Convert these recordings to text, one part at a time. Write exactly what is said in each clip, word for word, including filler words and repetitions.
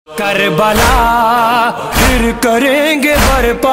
Karbala फिर करेंगे बरपा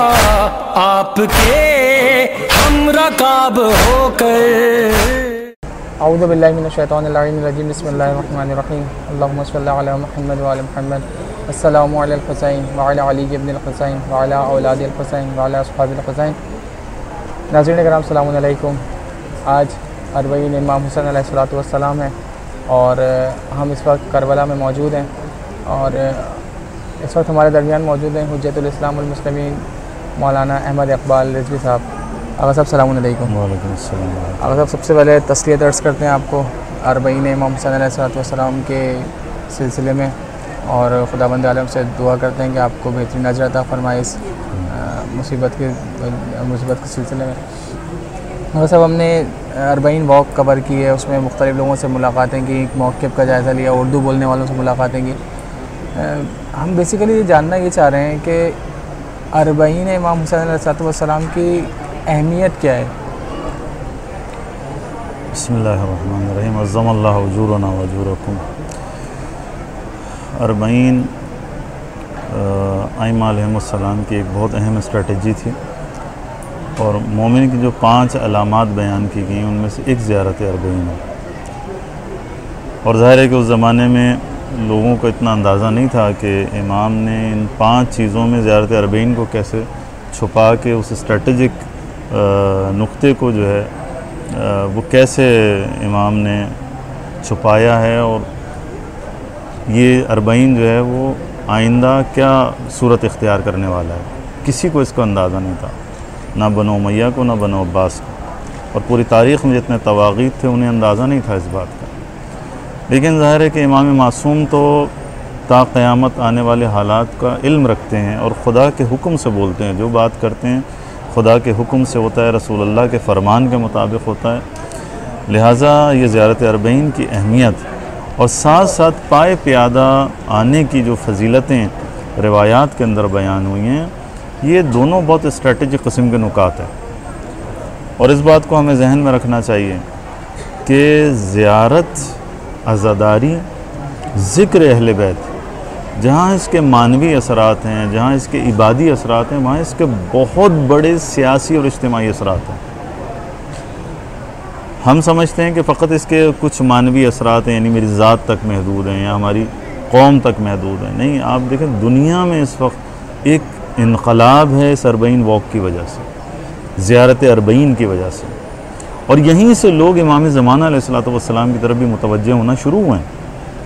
आपके हम रकाब होकर। औज़ु बिल्लाहि मिनश शैतानिर रजीम बिस्मिल्लाहिर रहमानिर रहीम अल्लाहुम्मा सल्लि अला मुहम्मद व अला मुहम्मद अस्सलामु अलल हुसैन व अला अली इब्निल हुसैन व अला औलादिल हुसैन व अला अस्हाबिल हुसैन। नाज़रीन किराम अस्सलामु अलैकुम। आज अरबईन इमाम हुसैन अलैहिस्सलातु वस्सलाम है और हम इस वक्त करबला में मौजूद हैं और इस वक्त हमारे दरमियान मौजूद हैं हुज्जतुल इस्लाम वल मुस्लिमीन मौलाना अहमद इकबाल रिजवी साहब। आगा साहब सलाम अलैकुम। वालेकुम अस्सलाम। आगा साहब सबसे पहले तस्लियत अर्ज़ करते हैं आपको अरबईन इमाम हुसैन अलैहिस्सलातु वस्सलाम के सिलसिले में और खुदाबंद आलम से दुआ करते हैं कि आपको बेहतरीन अजर अता फरमाए इस मुसीबत के मुसीबत के सिलसिले में। आगा साहब हमने अरबईन वॉक कवर की है, उसमें मुख्तलिफ़ लोगों से मुलाकातें की, मौक़िफ़ का जायज़ा लिया, उर्दू बोलने वालों से मुलाकातें की। हम बेसिकली ये जानना ये चाह रहे हैं कि अरबईन इमाम हुसैन अलैहिस्सलातु वस्सलाम की अहमियत क्या है। बिस्मिल्लाहिर्रहमानिर्रहीम अज़्ज़मल्लाहु उजूरना व उजूरकुम। अरबईन आइम्मा अलैहिमुस्सलाम की एक बहुत अहम स्ट्रेटजी थी और मोमिन की जो पांच अलामात बयान की गई उनमें से एक ज़ियारत अरबईन है। और ज़ाहिर है कि उस ज़माने में लोगों को इतना अंदाज़ा नहीं था कि इमाम ने इन पांच चीज़ों में ज़ियारत अरबईन को कैसे छुपा के उस स्ट्रेटजिक नुक्ते को जो है वो कैसे इमाम ने छुपाया है और ये अरबईन जो है वो आइंदा क्या सूरत इख्तियार करने वाला है। किसी को इसका अंदाज़ा नहीं था, ना बनो उमैया को ना बनो अब्बास को, और पूरी तारीख़ में जितने तवागीत थे उन्हें अंदाज़ा नहीं था इस बात का। लेकिन ज़ाहिर है कि इमाम मासूम तो ता क़यामत आने वाले हालात का इल्म रखते हैं और ख़ुदा के हुक्म से बोलते हैं। जो बात करते हैं खुदा के हुक्म से होता है, रसूलुल्लाह के फ़रमान के मुताबिक होता है। लिहाजा ये ज़ियारत अरबईन की अहमियत और साथ साथ पाए प्यादा आने की जो फ़जीलतें रिवायात के अंदर बयान हुई हैं, ये दोनों बहुत स्ट्रेटजिक किस्म के नुकात हैं। और इस बात को हमें जहन में रखना चाहिए कि ज़ियारत, अज़ादारी, ज़िक्र अहले बैत, जहाँ इसके मानवी असरात हैं, जहाँ इसके इबादी असरात हैं, वहाँ इसके बहुत बड़े सियासी और इज्तिमाई असरात हैं। हम समझते हैं कि फ़कत इसके कुछ मानवी असरात हैं, यानी मेरी ज़ात तक महदूद हैं या हमारी कौम तक महदूद हैं। नहीं, आप देखें दुनिया में इस वक्त एक इनकलाब है इस अरबईन वॉक की वजह से, ज़ियारत अरबईन की वजह से, और यहीं से लोग इमाम ज़माना अलैहिस्सलातु वस्सलाम की तरफ भी मुतवज्जे होना शुरू हुए हैं।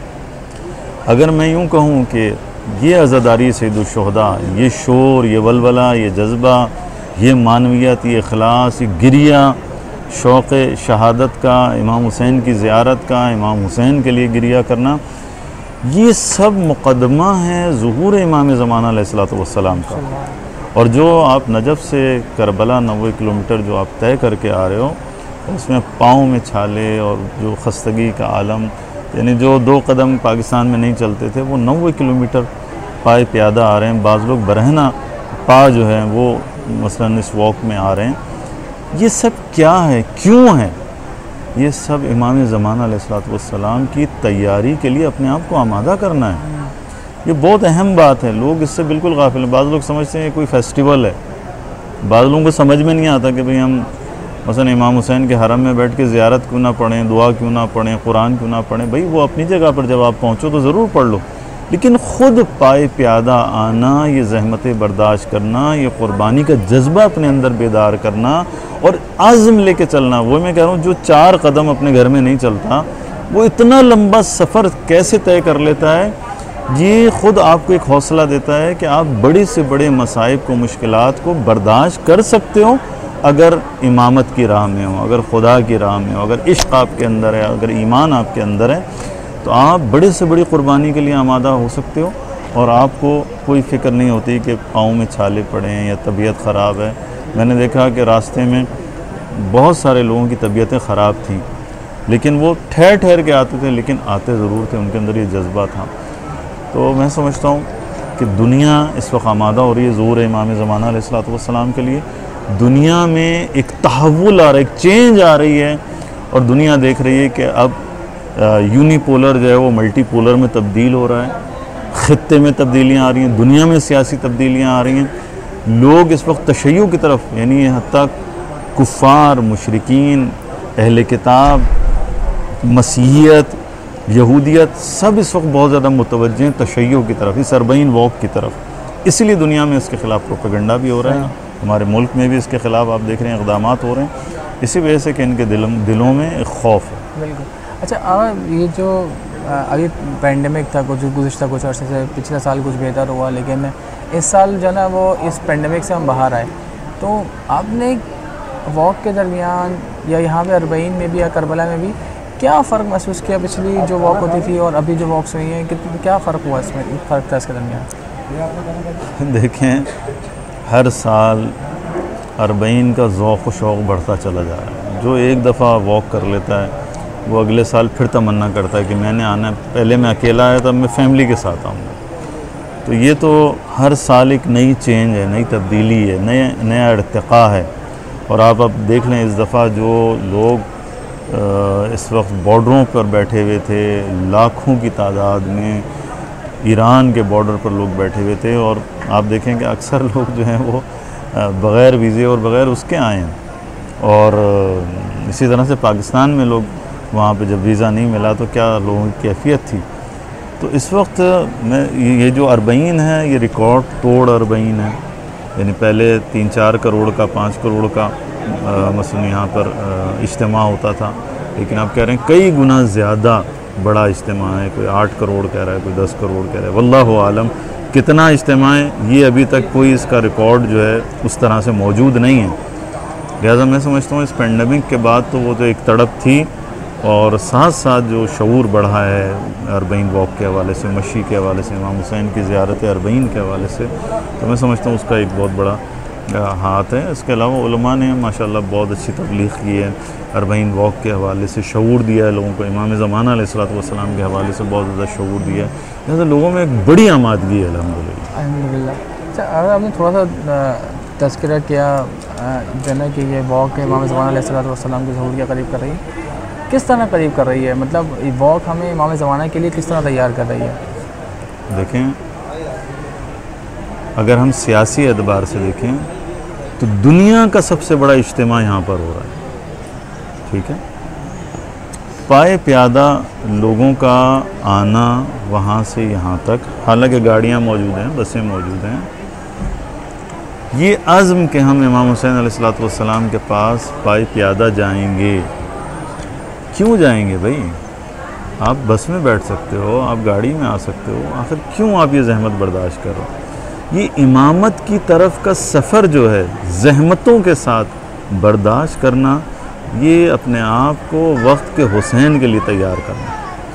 अगर मैं यूँ कहूँ कि ये अज़ादारी सैयदुश्शुहदा, ये शोर, ये वलवला, ये जज्बा, ये मानवियत, ये इखलास, ये गिरिया, शौक़ शहादत का, इमाम हुसैन की ज़ियारत का, इमाम हुसैन के लिए गिरिया करना, ये सब मुक़द्दमा है ज़ुहूर इमाम ज़माना अलैहिस्सलातु वस्सलाम का। और जो आप नजफ़ से करबला नब्बे किलोमीटर जो आप तय करके आ रहे हो, उसमें पाँव में छाले और जो खस्तगी का आलम, यानी जो दो कदम पाकिस्तान में नहीं चलते थे वो नब्बे किलोमीटर पाए प्यादा आ रहे हैं। बाज़ लोग बरहना पा जो है वो मसलन इस वॉक में आ रहे हैं। ये सब क्या है, क्यों है? ये सब इमाम ज़माना अलैहिस्सलातु वस्सलाम की तैयारी के लिए अपने आप को आमादा करना है। ये बहुत अहम बात है, लोग इससे बिल्कुल गाफिल हैं। बाज़ लोग समझते हैं कोई फेस्टिवल है, बाज़ लोगों को समझ में नहीं आता कि भाई हम मसलन इमाम हुसैन के हरम में बैठ के ज़ियारत क्यों ना पढ़ें, दुआ क्यों ना पढ़ें, कुरान क्यों ना पढ़ें। भाई वो अपनी जगह पर जब आप पहुँचो तो ज़रूर पढ़ लो, लेकिन ख़ुद पाए प्यादा आना, ये ज़हमतें बर्दाश्त करना, ये क़ुरबानी का जज्बा अपने अंदर बेदार करना और आज़म लेके चलना। वो मैं कह रहा हूँ जो चार कदम अपने घर में नहीं चलता वो इतना लंबा सफ़र कैसे तय कर लेता है, ये ख़ुद आपको एक हौसला देता है कि आप बड़े से बड़े मसाइब को, मुश्किलात को बर्दाश्त कर सकते हो अगर इमामत की राह में हो, अगर खुदा की राह में हो, अगर इश्क़ आपके अंदर है, अगर ईमान आपके अंदर है, तो आप बड़े से बड़ी क़ुरबानी के लिए आमादा हो सकते हो और आपको कोई फ़िक्र नहीं होती कि पाँव में छाले पड़े हैं या तबीयत ख़राब है। मैंने देखा कि रास्ते में बहुत सारे लोगों की तबीयतें ख़राब थीं, लेकिन वो ठहर ठहर के आते थे, लेकिन आते ज़रूर थे, उनके अंदर ये जज्बा था। तो मैं समझता हूँ कि दुनिया इस वक्त आमादा हो रही है ज़ुहूर इमाम ज़माना अलैहिस्सलातु वस्सलाम के लिए। दुनिया में एक तहव्वुल आ रहा है, एक चेंज आ रही है और दुनिया देख रही है कि अब यूनिपोलर जो है वो मल्टीपोलर में तब्दील हो रहा है। ख़ित्ते में तब्दीलियाँ आ रही हैं, दुनिया में सियासी तब्दीलियाँ आ रही हैं। लोग इस वक्त तशय्युअ की तरफ, यानी हत्ता कुफ़ार, मुशरिकीन, अहले किताब, मसीहियत, यहूदियत, सब इस वक्त बहुत ज़्यादा मुतवज्जे हैं तशय्युअ की तरफ, इस अरबईन वॉक की तरफ। इसीलिए दुनिया में इसके ख़िलाफ़ प्रोपेगेंडा भी हो रहा है, हमारे मुल्क में भी इसके ख़िलाफ़ आप देख रहे हैं इक़दामात हो रहे हैं, इसी वजह से कि इनके दिल दिलों में एक खौफ है। बिल्कुल। अच्छा, और ये जो अभी पेंडेमिक था, कुछ गुज़िश्ता कुछ अर्से से, पिछले साल कुछ बेहतर हुआ, लेकिन इस साल जो ना वो इस पेंडेमिक से हम बाहर आए, तो आपने वॉक के दरमियान या यहाँ पे अरबईन में भी या करबला में भी क्या फ़र्क महसूस किया? पिछली जो वॉक होती थी और अभी जो वॉक्स हुई हैं, कितनी क्या फ़र्क हुआ इसमें, फ़र्क था इसके दरमियान? देखें, हर साल अरबईन का ज़ौक़ व शौक़ बढ़ता चला जा रहा है। जो एक दफ़ा वॉक कर लेता है वो अगले साल फिर तमन्ना करता है कि मैंने आना है, पहले मैं अकेला आया था, मैं फैमिली के साथ आऊँगा। तो ये तो हर साल एक नई चेंज है, नई तब्दीली है, नए नया इर्तिक़ा है। और आप अब देख लें, इस दफ़ा जो लोग इस वक्त बॉर्डरों पर बैठे हुए थे, लाखों की तादाद में ईरान के बॉर्डर पर लोग बैठे हुए थे, और आप देखें कि अक्सर लोग जो हैं वो बग़ैर वीज़े और बग़ैर उसके आए हैं। और इसी तरह से पाकिस्तान में लोग वहाँ पे जब वीज़ा नहीं मिला तो क्या लोगों की कैफियत थी। तो इस वक्त मैं ये जो अरबईन है, ये रिकॉर्ड तोड़ अरबईन है, यानी पहले तीन चार करोड़ का, पाँच करोड़ का मसलन यहाँ पर इज्तिमा होता था, लेकिन आप कह रहे हैं कई गुना ज़्यादा बड़ा इज्तिमा है। कोई आठ करोड़ कह रहा है, कोई दस करोड़ कह रहा है, वल्लाहु आलम कितना इज्तिमा है, ये अभी तक कोई इसका रिकॉर्ड जो है उस तरह से मौजूद नहीं है। लिहाजा मैं समझता हूँ इस पेंडेमिक के बाद तो वो जो एक तड़प थी, और साथ साथ जो शऊर बढ़ा है अरबईन वॉक के हवाले से, मशी के हवाले से, इमाम हुसैन की ज़ियारत अरबईन के हवाले से, तो मैं समझता हूँ उसका एक बहुत बड़ा हाथ है। इसके अलावा उलमा ने माशाल्लाह बहुत अच्छी तबलीग की है, अरबईन वॉक के हवाले से शऊर दिया है लोगों को, इमाम ज़माना अलैहिस्सलातु वस्सलाम के हवाले से बहुत ज़्यादा शऊर दिया है। लिहाजा लोगों में एक बड़ी आमादगी है अल्हम्दुलिल्लाह। अल्हम्दुलिल्लाह। अच्छा, अगर आपने थोड़ा सा तज़किरा किया जना कि ये वॉक इमाम ज़माना अलैहिस्सलातु वस्सलाम के ज़हूर के करीब कर रही है, किस तरह करीब कर रही है? मतलब वॉक हमें इमाम ज़माना के लिए किस तरह तैयार कर रही है? देखें, अगर हम सियासी एतबार से देखें तो दुनिया का सबसे बड़ा इज्तिमा यहाँ पर हो रहा है, ठीक है। पाए प्यादा लोगों का आना वहाँ से यहाँ तक, हालांकि गाड़ियाँ मौजूद हैं, बसें मौजूद हैं, ये अज़्म कि हम इमाम हुसैन अलैहिस्सलातु वस्सलाम के पास पाए प्यादा जाएंगे। क्यों जाएंगे भाई? आप बस में बैठ सकते हो, आप गाड़ी में आ सकते हो, आखिर क्यों आप ये जहमत बर्दाश्त करो? ये इमामत की तरफ का सफ़र जो है जहमतों के साथ बर्दाश्त करना, ये अपने आप को वक्त के हुसैन के लिए तैयार करना,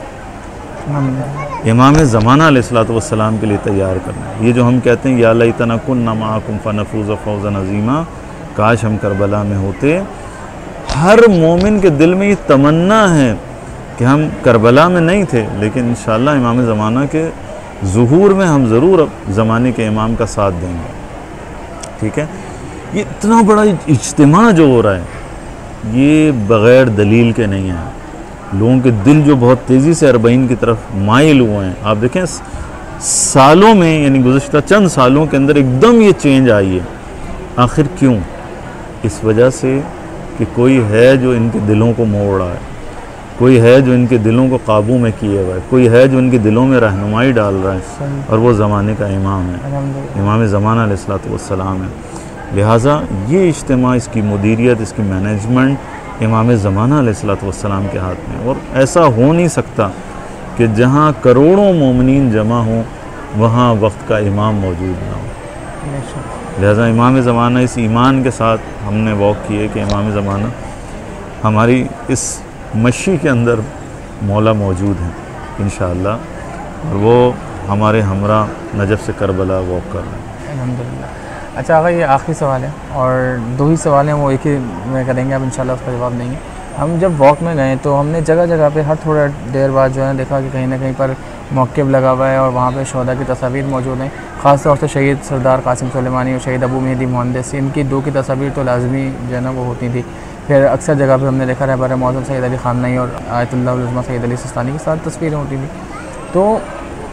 इमाम ज़माना अलैहिस्सलातु वस्सलाम के लिए तैयार करना। ये जो हम कहते हैं या लैतना कुन्ना माअकुम फनफूज़ फ़ौज़न अज़ीमा, काश हम करबला में होते। हर मोमिन के दिल में ये तमन्ना है कि हम करबला में नहीं थे, लेकिन इंशाअल्लाह इमाम ज़माना के ज़ुहूर में हम ज़रूर ज़माने के इमाम का साथ देंगे, ठीक है। ये इतना बड़ा इज्तिमा जो हो रहा है, ये बग़ैर दलील के नहीं है। लोगों के दिल जो बहुत तेज़ी से अरबईन की तरफ माइल हुए हैं, आप देखें सालों में, यानी गुज़श्ता चंद सालों के अंदर एकदम ये चेंज आई है। आखिर क्यों? इस वजह से कि कोई है जो इनके दिलों को मोड़ रहा है, कोई है जो इनके दिलों को काबू में किए हुआ है, कोई है जो इनके दिलों में रहनुमाई डाल रहा है, और वो ज़माने का इमाम है, इमाम ज़माना अलैहिस्सलातु वस्सलाम है। लिहाजा ये इज्तिमा, इसकी मुदीरियत, इसकी मैनेजमेंट इमाम ज़माना अलैहिस्सलातु वस्सलाम के हाथ में। और ऐसा हो नहीं सकता कि जहाँ करोड़ों मोमिनीन जमा हों वहाँ वक्त का इमाम मौजूद ना हो। लिहाजा इमाम ज़माना, इस ईमान के साथ हमने वॉक किए कि इमाम ज़माना हमारी इस मशी के अंदर मौला मौजूद हैं इंशाअल्लाह, और वो हमारे हमरा नजफ़ से करबला वॉक कर रहे हैं अल्हम्दुलिल्लाह। अच्छा अगर ये आखिरी सवाल है, और दो ही सवाल हैं, वो एक ही में करेंगे अब इंशाअल्लाह, उसका जवाब देंगे। हम जब वॉक में गए तो हमने जगह जगह पे हर थोड़ा देर बाद जो है देखा कि कहीं ना कहीं पर मौक़िफ़ लगा हुआ है, और वहाँ पे शहदा की तस्वीर मौजूद हैं। ख़ास तौर से शहीद सरदार कासिम सुलेमानी और शहीद अबू मेहदी मुहंदिस, इनकी दो की तस्वीर तो लाजमी जो है ना वो होती थी। फिर अक्सर जगह पे हमने देखा रहबर मौज़ूम सैयद अली ख़ामनई और आयतुल्लाह उल उज़्मा सैयद अली सिस्तानी की साथ तस्वीरें होती थी। तो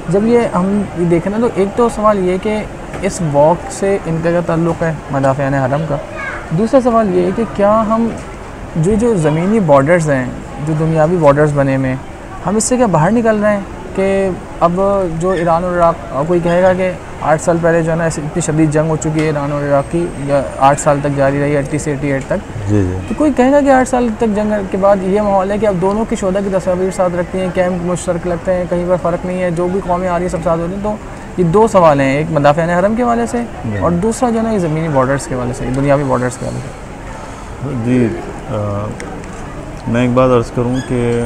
जब ये हम ये देखें ना, तो एक तो सवाल ये कि इस वॉक से इनका क्या ताल्लुक़ है मदाफ़ियान हरम का। दूसरा सवाल ये है कि क्या हम जो जो ज़मीनी बॉर्डर्स हैं, जो दुनियावी बॉर्डर्स बने हुए, हम इससे क्या बाहर निकल रहे हैं कि अब जो ईरान और इराक़, कोई कहेगा कि आठ साल पहले जो है ना ऐसी इतनी शदीद जंग हो चुकी है ईरान और इराक़ की, या आठ साल तक जारी रही, अस्सी से अट्ठासी तक। जी जी। तो कोई कहेगा कि आठ साल तक जंग के बाद ये माहौल है कि अब दोनों की शोधा की तस्वीर साथ रखती हैं, कैंप मुश्तरक लगते हैं, कहीं पर फ़र्क नहीं है, जो भी कौमें आ रही है सब साथ होती हैं। तो ये दो सवाल हैं, एक मदाफ़ियान हरम के हवाले से और दूसरा जो है ना ये ज़मीनी बॉर्डर्स के हवाले से, दुनियावी बॉर्डर्स के हवाले से। जी आ, मैं एक बात अर्ज़ करूँ कि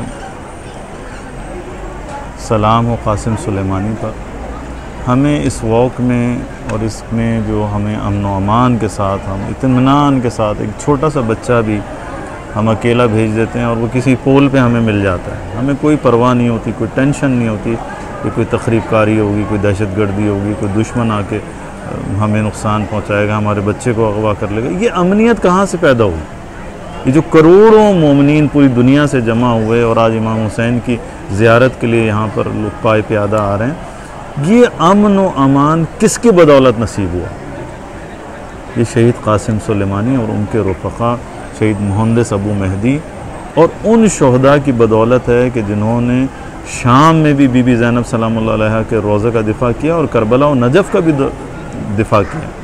सलाम हो कासिम सुलेमानी पर। हमें इस वॉक में और इसमें जो हमें अमन व अमान के साथ, हम इत्मीनान के साथ, एक छोटा सा बच्चा भी हम अकेला भेज देते हैं और वो किसी पोल पे हमें मिल जाता है, हमें कोई परवाह नहीं होती, कोई टेंशन नहीं होती कि कोई तखरीबकारी होगी, कोई दहशतगर्दी होगी, कोई दुश्मन आके हमें नुकसान पहुंचाएगा, हमारे बच्चे को अगवा कर लेगा। ये अमनियत कहाँ से पैदा हुई? ये जो करोड़ों मोमिनीन पूरी दुनिया से जमा हुए और आज इमाम हुसैन की ज़ियारत के लिए यहाँ पर लोग पाए प्यादा आ रहे हैं, ये अमन व अमान किसकी बदौलत नसीब हुआ? ये शहीद कासिम सुलेमानी और उनके रफ़क़ा शहीद मुहंदिस अबू मेहदी और उन शहदा की बदौलत है कि जिन्होंने शाम में भी बीबी ज़ैनब सलामुल्लाह अलैहा के रोज़े का दिफ़ा किया और करबला और नजफ़ का भी दिफ़ा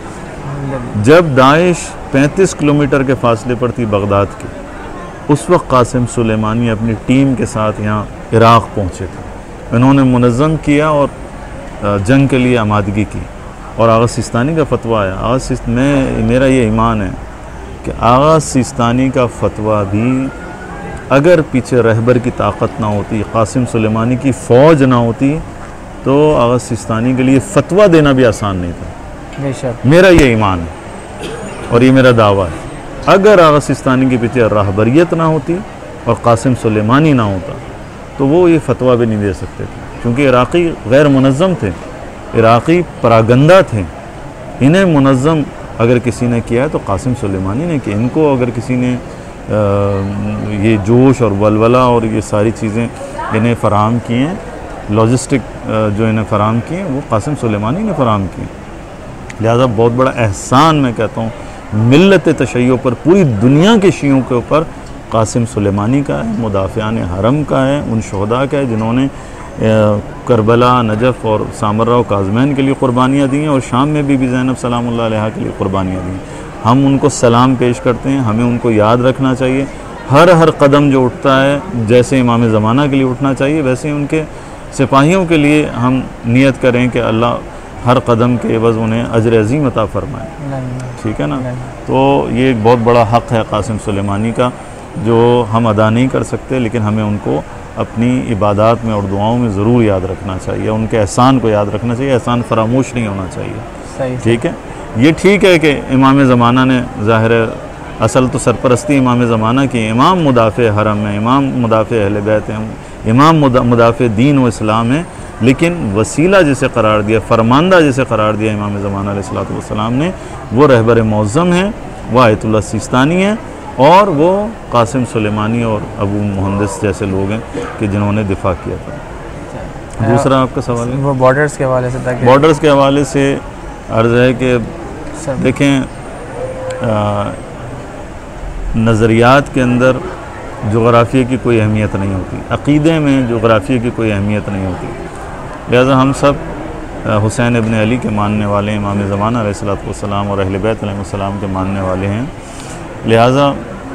किया। जब दाइश पैंतीस किलोमीटर के फासले पर थी बगदाद की, उस वक्त कासिम सुलेमानी अपनी टीम के साथ यहाँ इराक़ पहुँचे थे। इन्होंने मुनज़्ज़म किया और जंग के लिए आमादगी की और आगा सिस्तानी का फतवा आया। आगा सिस्त में मेरा ये ईमान है कि आगा सिस्तानी का फतवा भी अगर पीछे रहबर की ताकत ना होती, कासिम सुलेमानी की फ़ौज ना होती, तो आगा सिस्तानी के लिए फतवा देना भी आसान नहीं था। बेशक मेरा ये ईमान है और ये मेरा दावा है। अगर आगा सिस्तानी के पीछे रहबरियत ना होती और कासिम सुलेमानी ना होता, तो वो ये फतवा भी नहीं दे सकते थे, क्योंकि इराक़ी गैर मुनज़्ज़म थे, इराक़ी परागंदा थे। इन्हें मुनज़्ज़म अगर किसी ने किया है तो कासिम सुलेमानी ने किया। इनको अगर किसी ने आ, ये जोश और वलवला और ये सारी चीज़ें इन्हें फ़राहम की हैं, लॉजिस्टिक जो इन्हें फ़राहम की हैं, वो कासिम सुलेमानी ने फ़राहम की। लिहाजा बहुत बड़ा एहसान मैं कहता हूँ मिल्लत तशय्यो पर, पूरी दुनिया के शियों के ऊपर कासिम सुलेमानी का है, मुदाफ़ियान हरम का है, उन शहदा का है जिन्होंने करबला, नजफ़ और सामरा और काज़मैन के लिए क़ुरबानियाँ दी हैं और शाम में बीबी ज़ैनब सलामुल्लाह अलैहा के लिए क़ुरबानियाँ दी हैं। हम उनको सलाम पेश करते हैं, हमें उनको याद रखना चाहिए। हर हर कदम जो उठता है, जैसे इमाम ज़माना के लिए उठना चाहिए, वैसे ही उनके सिपाहियों के लिए हम नियत करें कि अल्लाह हर कदम के एवज़ उन्हें अजर अज़ीम अता फ़रमाए। ठीक है ना? तो ये एक बहुत बड़ा हक़ है कासिम सुलेमानी का, जो हम अदा नहीं कर सकते, लेकिन हमें उनको अपनी इबादत में और दुआओं में ज़रूर याद रखना चाहिए, उनके एहसान को याद रखना चाहिए, एहसान फरामोश नहीं होना चाहिए। ठीक है, ये ठीक है कि इमाम ज़माना ने, ज़ाहिर असल तो सरपरस्ती इमाम ज़माना की, इमाम मुदाफ़े हरम है, इमाम मुदाफ़े अहले बैत हैं, इमाम मुदाफ़े दीन व इस्लाम है, लेकिन वसीला जिसे करार दिया, फरमानदा जिसे करार दिया इमाम ज़माना अलैहिस्सलातु वस्सलाम ने, वो रहबर मौज़्ज़म है, वो आयतुल्लाह सिस्तानी है और वो कासिम सुलेमानी और अबू मुहंदिस जैसे लोग हैं कि जिन्होंने दिफा किया था। दूसरा आपका सवाल है वो बॉर्डर्स के हवाले से था। बॉर्डर्स के हवाले से अर्ज़ है कि देखें, नज़रियात के अंदर जोग्राफ़िया की कोई अहमियत नहीं होती, अक़ीदे में जोग्राफ़िया की कोई अहमियत नहीं होती। लिहाजा हम सब हुसैन इब्न अली के मानने वाले हैं, इमाम ज़माना अलैहिस्सलातु वस्सलाम और अहले बैत अलैहिमुस्सलाम के मानने वाले हैं। लिहाजा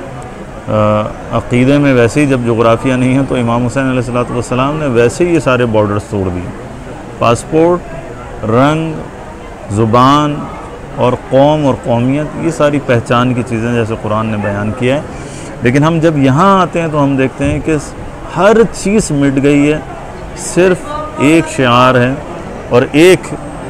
अक़ीदे में वैसे ही जब जोग्राफ़िया नहीं है, तो इमाम हुसैन अलैहिस्सलातु वस्सलाम ने वैसे ही ये सारे बॉर्डर्स तोड़ दिए। पासपोर्ट, रंग, ज़ुबान और कौम और कौमियत, ये सारी पहचान की चीज़ें जैसे कुरान ने बयान किया है। लेकिन हम जब यहाँ आते हैं तो हम देखते हैं कि हर चीज़ मिट गई है, सिर्फ़ एक शिआर है और एक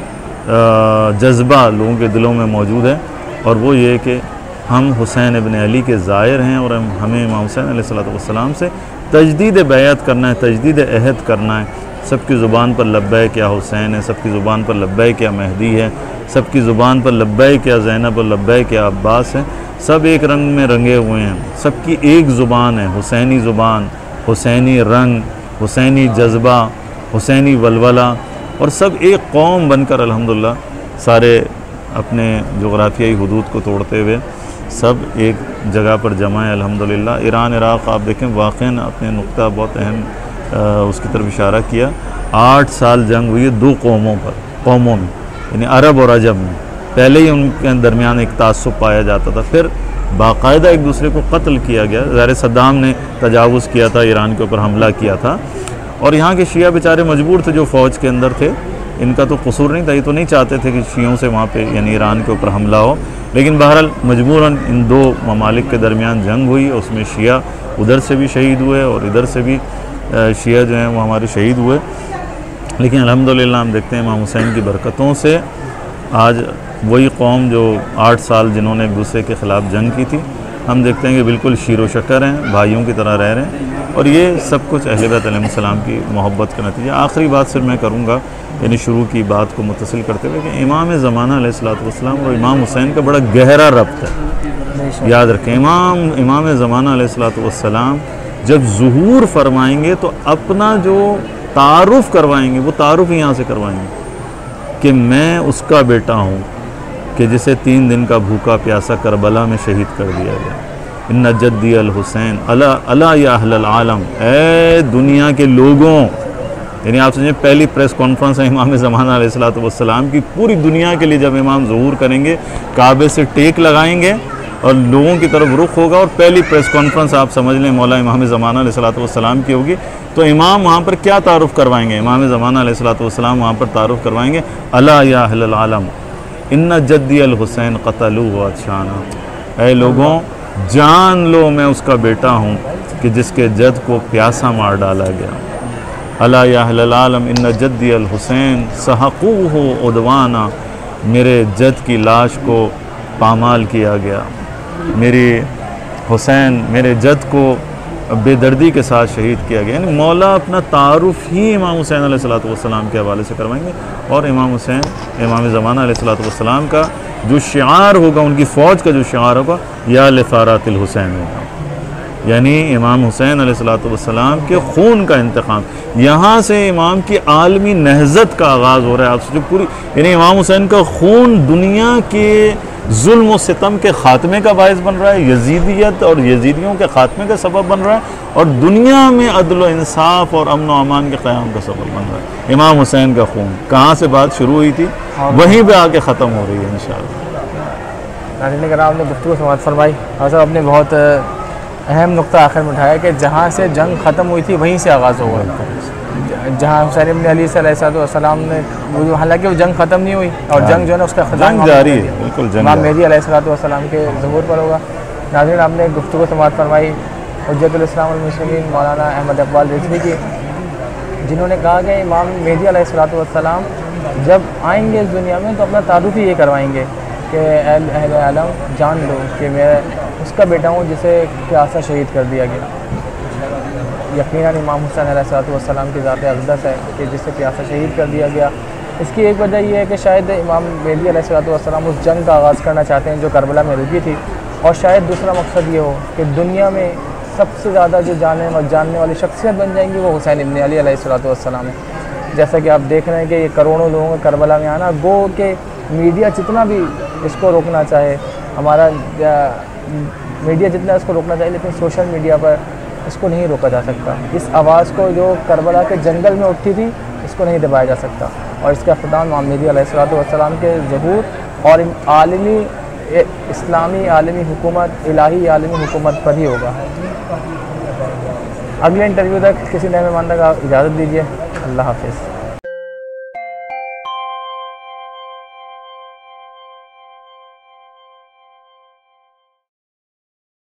जज्बा लोगों के दिलों में मौजूद है, और वो ये कि हम हुसैन इब्न अली के ज़ायर हैं और हम हमें इमाम हुसैन अलैहिस्सलातु वस्सलाम से तजदीद बैअत करना है, तजदीद अहद करना है। सबकी ज़ुबान पर लब्बैक या हुसैन है, सबकी ज़ुबान पर लब्बैक या मेहदी है, सबकी ज़ुबान पर लब्बैक या ज़ैनब और लब्बैक या अब्बास है। सब एक रंग में रंगे हुए हैं, सबकी एक ज़ुबान है, हुसैनी ज़ुबान, हुसैनी रंग, हुसैनी जज्बा, हुसैनी वलवला, और सब एक कौम बनकर अल्हम्दुलिल्लाह सारे अपने जोग्राफियाई हुदूद को तोड़ते हुए सब एक जगह पर जमा है अल्हम्दुलिल्लाह। ईरान इराक़ आप देखें वाक़ई अपने नुक्ता बहुत अहम उसकी तरफ इशारा किया। आठ साल जंग हुई है दो कौमों पर, कौमों में, यानी अरब और अजम में। पहले ही उनके दरमियान एक तासुब पाया जाता था, फिर बाकायदा एक दूसरे को कत्ल किया गया। ज़ाहिर सद्दाम ने तजावुज़ किया था, ईरान के ऊपर हमला किया था, और यहाँ के शिया बेचारे मजबूर थे जो फ़ौज के अंदर थे। इनका तो कसूर नहीं था, ये तो नहीं चाहते थे कि शियों से वहाँ पे यानी ईरान के ऊपर हमला हो, लेकिन बहरहाल मजबूरन इन दो ममालिक के दरमियान जंग हुई। उसमें शिया उधर से भी शहीद हुए और इधर से भी शिया जो हैं वो हमारे शहीद हुए। लेकिन अल्हम्दुलिल्लाह हम देखते हैं इमाम हुसैन की बरकतों से आज वही कौम जो आठ साल जिन्होंने एक दूसरे के ख़िलाफ़ जंग की थी, हम देखते हैं कि बिल्कुल शीर व शकर हैं, भाइयों की तरह रह रहे हैं। और ये सब कुछ अहले बैत अलैहिस्सलाम की मोहब्बत का नतीजा। आखिरी बात सिर्फ मैं करूँगा, यानी शुरू की बात को मुत्तसिल करते हुए, कि इमाम ज़माना अलैहिस्सलातु वस्सलाम और इमाम हुसैन का बड़ा गहरा रब्त है। याद रखें, इमाम इमाम ज़माना अलैहिस्सलातु वस्सलाम जब ज़ुहूर फरमाएंगे तो अपना जो तारुफ़ करवाएंगे वो तारुफ़ यहाँ से करवाएंगे कि मैं उसका बेटा हूँ कि जिसे तीन दिन का भूखा प्यासा करबला में शहीद कर दिया गया। इन्ना जद्दी अल हुसैन अला अला या अहलल आलम, ए दुनिया के लोगों, यानी आप समझें पहली प्रेस कॉन्फ्रेंस है इमाम ज़माना अलैहिस्सलातु वस्सलाम की पूरी दुनिया के लिए। जब इमाम ज़ुहूर करेंगे, काबे से टेक लगाएंगे और लोगों की तरफ रुख होगा, और पहली प्रेस कॉन्फ्रेंस आप समझ लें मौला इमाम ज़माना अलैहिस्सलातु वस्सलाम की होगी। तो इमाम वहाँ पर क्या तारुफ़ करवाएंगे? इमाम ज़माना अलैहिस्सलातु वस्सलाम वहाँ पर तारुफ़ करवाएंगे, अला या अहलल आलम इन्ना जद्दी अल हुसैन क़तलूहु अत्शाना, ऐ लोगों जान लो मैं उसका बेटा हूँ कि जिसके जद को प्यासा मार डाला गया। अला या अहलल आलम इन्ना जद्दी अल हुसैन सहक़ूहु उदवाना, मेरे जद की लाश को पामाल किया गया। मेरे हुसैन, मेरे जद को बेदर्दी के साथ शहीद किया गया। यानी मौला अपना तारुफ़ ही इमाम हुसैन अलैहिस्सलातु वस्सलाम के हवाले से करवाएंगे। और इमाम हुसैन इमाम ज़माना अलैहिस्सलातु वस्सलाम का जो शिआर होगा, उनकी फ़ौज का जो शिआर होगा, या लिफ़ारातिल हुसैन होगा, यानी इमाम हुसैन अलैहिस्सलातु वस्सलाम के खून का इंतकाम। यहाँ से इमाम की आलमी नहज़त का आगाज़ हो रहा है। आप सोचो पूरी, यानी इमाम हुसैन का खून दुनिया के जुल्म व सितम के ख़ात्मे का बायस बन रहा है, यजीदियत और यजीदियों के ख़ात्मे का सबब बन रहा है, और दुनिया में अदल व इंसाफ और अमन व अमान के क़याम का सबब बन रहा है। इमाम हुसैन का खून, कहाँ से बात शुरू हुई थी वहीं पे आके ख़त्म हो रही है इंशाअल्लाह। नाज़रीन कराम, आपने गुफ्तगू समाअत फरमाई और साहब आपने बहुत अहम नुक्ता आखिर में उठाया कि जहाँ से जंग ख़त्म हुई थी वहीं से आगाज़ हुआ, जहाँ हुसैन इब्न अली अलैहिस्सलाम ने, हालांकि वो जंग ख़त्म नहीं हुई और जंग जो है ना उसका जंग जारी है, बिल्कुल जंग इमाम मेहदी अलैहिस्सलाम के ज़हूर पर होगा। नाज़रीन, आपने गुफ्तगू समाअत फरमाई हुज्जतुल इस्लाम वल मुस्लिमीन मौलाना अहमद इकबाल रिज़वी की, जिन्होंने कहा कि इमाम मेहदी अलैहिस्सलाम जब आएंगे इस दुनिया में तो अपना तारुफ़ ही ये करवाएंगे कि अहले आलम जान लो कि मैं उसका बेटा हूँ जिसे प्यासा शहीद कर दिया गया। यकीनन इमाम हुसैन अलैहिस्सलाम की ज़ात अक़दस है कि जिसे प्यासा शहीद कर दिया गया। इसकी एक वजह यह है कि शायद इमाम मेहदी अलैहिस्सलाम उस जंग का आगाज़ करना चाहते हैं जो करबला में रुकी थी, और शायद दूसरा मकसद ये हो कि दुनिया में सबसे ज़्यादा जो जाने जानने वाली शख्सियत बन जाएंगी वो हुसैन इब्न अली अलैहिस्सलाम है। जैसा कि आप देख रहे हैं कि ये करोड़ों लोगों का करबला में आना, गो के मीडिया जितना भी इसको रोकना चाहे, हमारा मीडिया जितना इसको रोकना चाहिए, लेकिन सोशल मीडिया पर इसको नहीं रोका जा सकता। इस आवाज़ को जो करबला के जंगल में उठी थी, इसको नहीं दबाया जा सकता, और इसका ख़िताब इमाम मेहदी अलैहिस्सलाम के ज़हूर और आलमी इस्लामी आलमी हुकूमत, इलाही आलमी हुकूमत पर ही होगा। अगले इंटरव्यू तक किसी नए मेहमान तक आप इजाज़त दीजिए। अल्लाह हाफ़िज़।